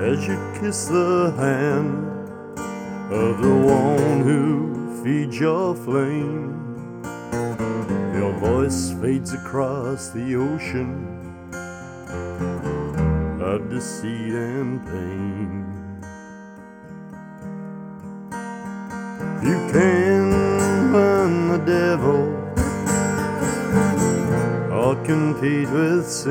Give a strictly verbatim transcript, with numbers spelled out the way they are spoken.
as you kiss the hand of the one who feeds your flame. Your voice fades across the ocean of deceit and pain. You can run the devil or compete with sin.